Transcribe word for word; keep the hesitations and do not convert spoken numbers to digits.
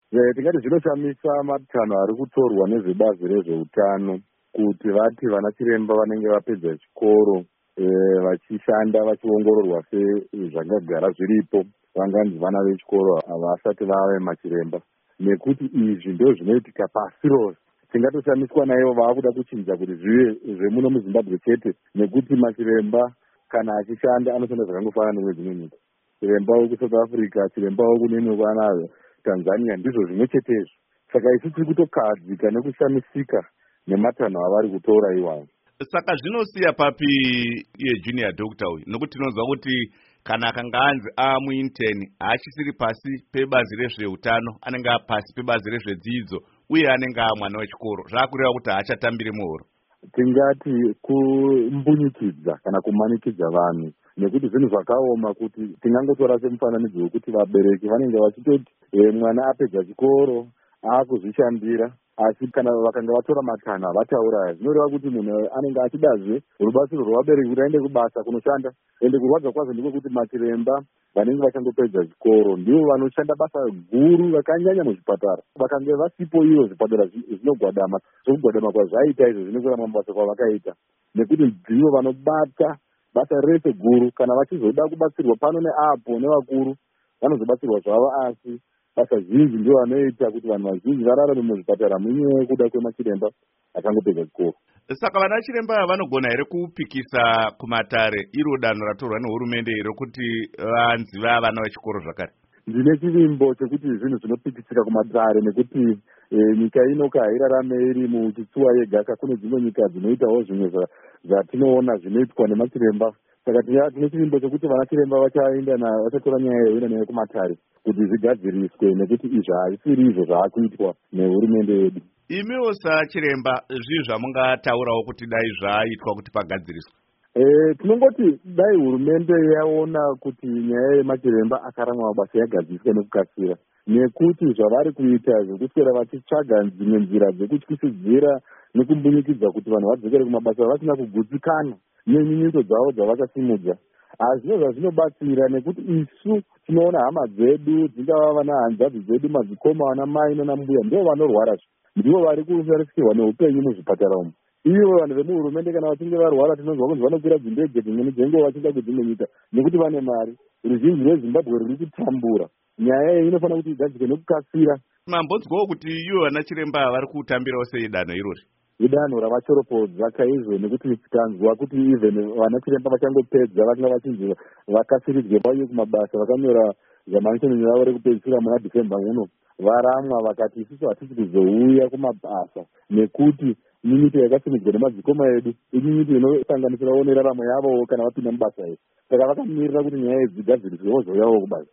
Eh, tingati zvinoshamisa matanho ari kutorwa nezvebazi rezveutano kuti vati vana chiremba vanenge vapedza chikoro eh, vachishanda vachiongororwa sezvakagara zviripo vanganzi vana vechikoro havasati vave machiremba, nekuti izvi ndo zvinoitika pasi rose. Tingatoshamiswa naivo vaakuda kuchinja kuti zvive zvemuno muZimbabwe chete, nekuti machiremba kana achishanda anoshanda zvakangofanana nemwe dzimwe nyika. Chiremba wekusouth Africa, chiremba wekunene kwana Tanzania ndizvo zvimwe chetezvo. Saka isi tiri kutokadzika nekushamisika nematanho avari kutora iwayo. Saka zvinosiya papi iye junior doctor uyu, nokuti tinonzwa kuti kana akanga anzi amuintern haachisiri pasi pebazi rezveutano, anenge apasi pebazi rezvedzidzo uye anenge amwana wechikoro, zvaakureva kuti haachatambire muhoro. Tingati kumbunyikidza kana kumanikidza vanhu, nekuti zvinhu zvakaoma kuti tingangotora semufananidzo wekuti vabereki vanenge vachitoti e, mwana apedza chikoro aakuzvishandira, asi kana vakanga vatora matanho avatauraya zvinoreva kuti munhu anenge achidazve rubatsiro rwevabereki kuti aende kubasa kunoshanda. Ende kurwadza kwazvo ndikokuti machiremba vanenge vachangopedza chikoro ndivo vanoshanda basa guru vakanyanya muzvipatara. Vakange vasipo ivo zvipatara zvinogwadama, zvokugwadama kwazvaita izvo zvinokwira mabasa kwavakaita, nekuti ndivo vanobata basa rese guru. Kana vachizoda kubatsirwa pano neapo nevakuru vanozobatsirwa zvavo, asi basa zhinji ndio vanoita kuti vanhu vazhinji vararame muzvipatara munyaya yekuda kwemachiremba akangopedza chikoro. Saka vana chiremba vanogona here kupikisa kumatare iro danho ratorwa nehurumende here kuti vanzi vaa vana vechikoro zvakare? Ndine chivimbo chekuti zvinhu zvinopikisika kumatare, nekuti e, nyika inoka hairarame iri muchitsuwa yega, kune dzimwe nyika dzinoitawo zvimwe zvatinoona zvinoitwa nemachiremba. Saka tine chivimbo chekuti vana chiremba vachaenda vachatora nyaya yoenda nayo kumatare kuti zvigadziriswe, nekuti izvi hazvisiri izvo zvaakuitwa nehurumende yedu. Imiwo sachiremba zvii zvamungataurawo kuti dai zvaaitwa kuti pagadziriswe? E, tinongoti dai hurumende yaona kuti nyaya yemachiremba akaramwa mabasa yagadziswe nekukasira, nekuti zvavari kuita zvekuswera vachitsvaga dzimwe nzira dzekutyisidzira nekumbunyikidza kuti vanhu vadzokere kumabasa vasina kugutsikana nenyunyuto dzavo dzavakasimudza, hazvino zvazvinobatsira, nekuti isu tinoona hama dzedu dzingava vana hanzvadzi dzedu, madzikoma, vana mai nanambuya ndivo vanorwara, ndivo vari kusarasikirwa neupenyu muzvipatara umu. Ivo vanhu vemuhurumende kana vachinge varwara tinonzwa kuti vanokwira dzindege dzimweni dzenguva vachienda kudzimwe nyika nekuti vane mari. Ruzhinji rweZimbabwe ruri kutambura. Nyaya iyi inofanira kuti igadzike nekukasira. Mambonzwawo kuti ivo vana chiremba vari kutambirawo sei danho irori? Idanho ravachoropodza kaizvo, nekuti tanzwa kuti even vana chiremba vachangopedza vakanga vachinzi vakasiridzwe pauye kumabasa, vakanyora zamanishoni yavo rekupedzisira muna Dhicemba uno, varamwa vakati isusu hatisi kuzouya kumabasa nekuti nyunyuto yakasimudzwa nemadzikoma edu inyunyuto inosanganisirawo neraramo yavo kana vapinda mubasa iri. Saka vakamirira kuti nyaya idzi dzigadziriswe vozouyawo kubasa.